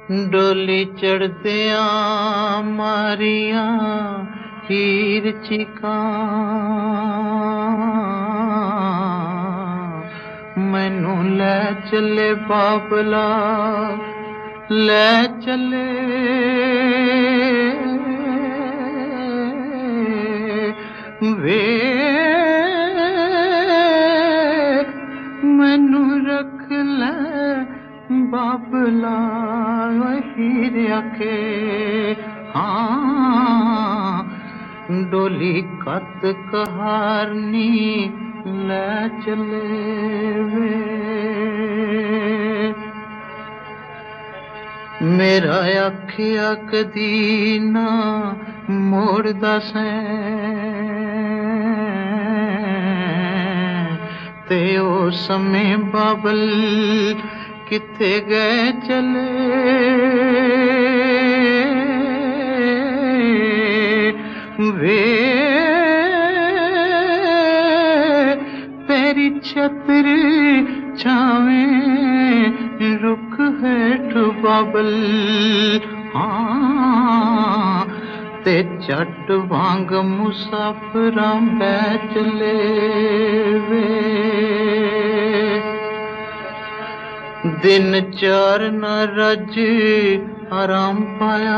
डोली चढ़दिया मारिया हीर चिका मैनू लै चले बाबला लै चले वे मैनू रख लै बाबला हीर आखे हाँ डोली कत कहारनी लै चले वे मेरा आखिया कदी ना मोड़दा सैं ते ओ समय बाबल किथे गए चले वे तेरी छतर छावें रुख हेठ बाबल हाँ ते चट वांग मुसाफिरां बै चले वे दिन चार न रज आराम पाया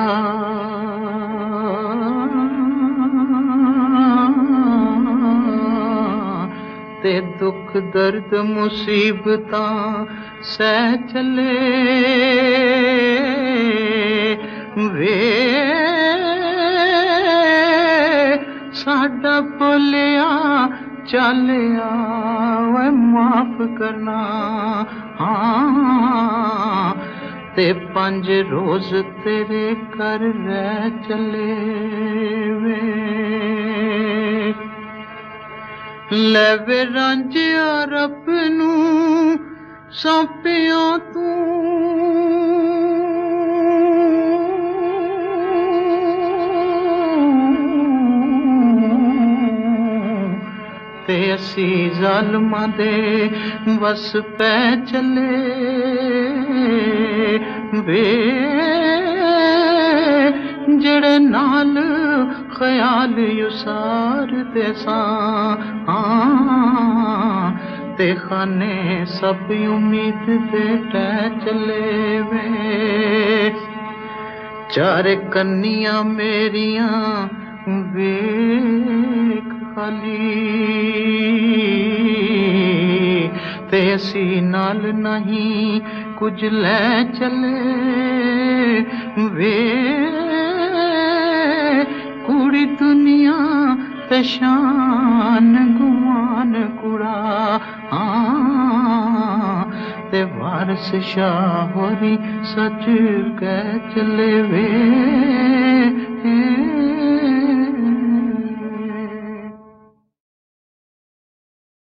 ते दुख दर्द मुसीबतां सह चले वे साडा बोलिया चलिया वे माफ करना हाँ ते 5 रोज तेरे घर रह चले वे ले वे रांझिया रब नू सौंपिया तू ते असी ज़ालमां दे वस पै चले वे जेड़े नाल ख्याल युसार दे सां ते खाने सब उम्मीद दे टै चले वे चार कन्नियां मेरियां वेख खाली ते असी नाल नहीं कुछ लै चले वे कुड़ी दुनिया ते शान गुमान कुड़ा ते वारस शाह होरी सच कह चले वे